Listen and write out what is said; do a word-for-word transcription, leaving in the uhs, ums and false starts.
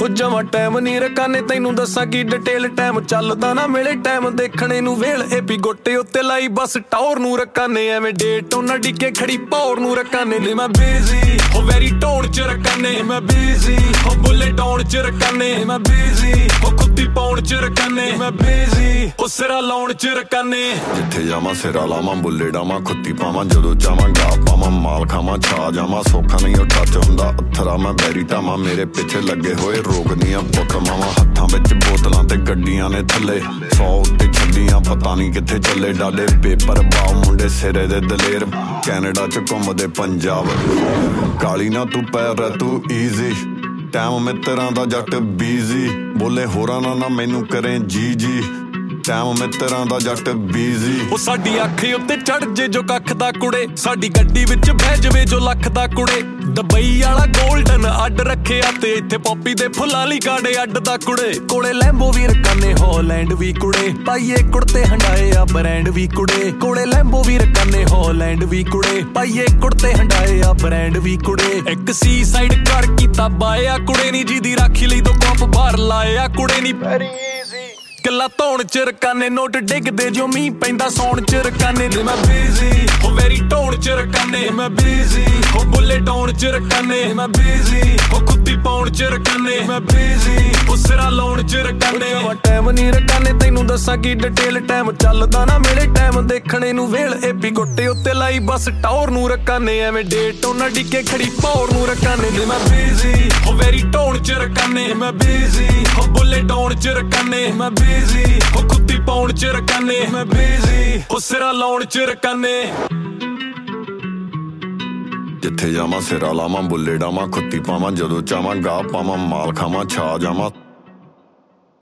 ਜਮਾ ਟਾਈਮ ਨੀ ਰਕਾਨੇ ਤੈਨੂੰ ਦੱਸਾਂ ਕੀ ਡਿਟੇਲ ਟਾਈਮ ਚੱਲਦਾ ਨਾ ਮਿਲੇ ਟਾਈਮ ਦੇਖਣੇ ਨੂੰ ਵੇਲ ਇਹ ਵੀ ਗੋਟੇ ਉੱਤੇ ਲਾਈ ਬਸ ਟੌਰ ਨੂੰ ਰਕਾਨੇ ਐਵੇਂ ਡੇਟ ਉਹਨਾਂ ਡਿੱਕੇ ਖੜੀ ਪੌਰ ਨੂੰ ਰਕਾਨੇ ਨੇ ਮੈਂ ਬਿਜ਼ੀ ਹੋ ਵੈਰੀ ਟੋਨ ਚ ਰਕਾਨੇ ਮੈਂ ਬਿਜ਼ੀ ਹੋ ਬੁੱਲੇ ਡਾਉਣ ਚ ਰਕਾਨੇ ਮੈਂ ਬਿਜ਼ੀ ਹੋ ਖੁੱਤੀ ਪਾਉਣ ਚ ਰਕਾਨੇ ਮੈਂ ਬਿਜ਼ੀ ਹੋ ਸਿਰਾ ਲਾਉਣ ਚ ਰਕਾਨੇ ਜਿੱਥੇ ਜਾਵਾਂ ਸਿਰਾ ਲਾਵਾਂ ਬੁੱਲੇ ਡਾਵਾਂ ਖੁੱਤੀ ਪਾਵਾਂ ਜਦੋਂ ਚਾਵਾਂ ਗਾ ਪਾਵਾਂ ਮਾਲ ਖਾਵਾਂ ਛਾ ਜਾਵਾਂ ਸੌਖਾ ਨਹੀਂ ਉਹ ਟੱਚ ਹੁੰਦਾ ਅੱਥਰਾ ਮੈਂ ਬੈਰੀ ਟਾਵਾਂ ਮੇਰੇ ਪਿੱਛੇ ਲੱਗੇ ਹੋਏ ਰੋਗ ਦੀਆਂ ਪੁੱਤ ਮਾਵਾਂ ਹੱਥਾਂ ਵਿੱਚ ਬੋਤਲਾਂ ਤੇ ਗੱਡੀਆਂ ਨੇ ਥੱਲੇ ਸੌ ਉੱਤੇ ਛੱਡੀਆਂ ਪਤਾ ਨਹੀਂ ਕਿੱਥੇ ਚੱਲੇ ਡਾਲੇ ਪੇਪਰ ਬਾਉ ਮੁੰਡੇ ਸਿਰੇ ਦੇ ਦਲੇਰ ਕੈਨੇਡਾ ਚ ਘੁੰਮਦੇ ਪੰਜਾਬ ਕਾਲੀ ਨਾ ਤੂੰ ਪੈਰ ਤੂੰ ਈਜ਼ੀ ਟਾਈਮ ਮਿੱਤਰਾਂ ਦਾ ਜੱਟ ਬੀਜ਼ੀ ਬੋਲੇ ਹੋਰਾਂ ਨਾ ਨਾ ਮੈਨੂੰ ਕਰੇ ਜੀ ਜੀ ਟਾਈਮ ਮਿੱਤਰਾਂ ਦਾ ਜੱਟ ਬੀਜ਼ੀ ਉਹ ਸਾਡੀ ਅੱਖ ਉੱਤੇ ਚੜ ਜੇ ਜੋ ਕੱਖ ਦਾ ਕੁੜੇ ਸਾਡੀ ਗੱਡੀ ਵਿੱਚ ਬਹਿ ਜਵੇ ਜੋ ਲੱਖ ਦਾ ਕੁੜੇ ਦੁਬਈ ਵਾਲਾ ਗੋਲਡਨ ਅੱਡ ਰੱਖਿਆ ਤੇ ਇੱਥੇ ਪੋਪੀ ਦੇ ਫੁੱਲਾਂ ਲਈ ਕਾੜੇ ਅੱਡ ਦਾ ਕੁੜੇ ਕੋਲੇ ਲੈਂਬੋ ਵੀਰ ਕਾਨੇ ਹਾਲੈਂਡ ਵੀ ਕੁੜੇ ਪਾਈਏ ਕੁੜਤੇ ਹੰਡਾਏ ਆ ਬ੍ਰਾਂਡ ਵੀ ਕੁੜੇ ਕੋਲੇ ਲੈਂਬੋ ਵੀਰ ਕਾਨੇ ਹਾਲੈਂਡ ਵੀ ਕੁੜੇ ਪਾਈਏ ਕੁੜਤੇ ਹੰਡਾਏ ਆ ਬ੍ਰਾਂਡ ਵੀ ਕੁੜੇ ਇੱਕ ਸੀ ਸਾਈਡ ਕਰ ਕੀਤਾ ਬਾਇਆ ਕੁੜੇ ਨੀ ਜਿਹਦੀ ਰਾਖੀ ਲਈ ਦੋ ਕੱਪ ਬਾਹਰ ਲਾਇਆ ਕੁੜੇ ਨੀ ਪੈਰੀ ਗੱਲਾਂ ਧੌਣ ਚ ਰਕਾਨੇ ਨੋਟ ਡਿੱਗਦੇ ਜੋ ਮੀਂਹ ਪੈਂਦਾ ਸੌਣ ਚ ਰਕਾਨੇ ਨੇ ਮੈਂ ਬਿਜ਼ੀ ਹੋ ਵੈਰੀ ਟੋਨ ਚ ਰਕਾਨੇ ਮੈਂ ਬਿਜ਼ੀ ਹੋ ਬੁੱਲੇ ਡਾਉਣ ਚ ਰਕਾਨੇ ਮੈਂ ਬਿਜ਼ੀ ਹੋ ਖੁੱਤੀ ਪਾਉਣ ਚ ਰਕਾਨੇ ਮੈਂ ਬਿਜ਼ੀ ਹੋ ਸਿਰਾ ਲਾਉਣ ਚ ਰਕਾਨੇ ਟਾਈਮ ਨੀ ਰਕਾਨੇ ਤੈਨੂੰ ਦੱਸਾਂ ਕੀ ਡਿਟੇਲ ਟਾਈਮ ਚੱਲਦਾ ਨਾ ਮਿਲੇ ਟਾਈਮ ਦੇਖਣੇ ਨੂੰ ਵੇਲ ਇਹ ਵੀ ਗੋਟੇ ਉੱਤੇ ਲਾਈ ਬਸ ਟੌਰ ਨੂੰ ਰਕਾਨੇ ਐਵੇਂ ਡੇਟ ਉਹਨਾਂ ਡਿੱਕੇ ਖੜੀ ਪੌਰ ਨੂੰ ਰਕਾਨੇ ਨੇ ਮੈਂ ਬਿਜ਼ੀ ਹੋ ਵੈਰੀ ਟੋਨ ਚ ਰਕਾਨੇ ਮੈਂ ਬਿਜ਼ੀ ਹੋ ਬੁੱਲੇ ਡਾਉਣ ਚ ਰਕਾਨੇ ਮੈਂ ਬਿਜ਼ੀ ਹੋ ਖੁੱਤੀ ਪਾਉਣ ਚ ਰਕਾਨੇ ਮੈਂ ਬਿਜ਼ੀ ਹੋ ਸਿਰਾ ਲਾਉਣ ਚ ਰਕਾਨੇ ਜਿੱਥੇ ਜਾਵਾਂ ਸਿਰਾ ਲਾਵਾਂ ਬੁੱਲੇ ਡਾਵਾਂ ਖੁੱਤੀ ਪਾਵਾਂ ਜਦੋਂ ਚਾਵਾਂ ਗਾ ਪਾਵਾਂ ਮਾਲ ਖਾਵਾਂ ਛਾ ਜਾਵਾਂ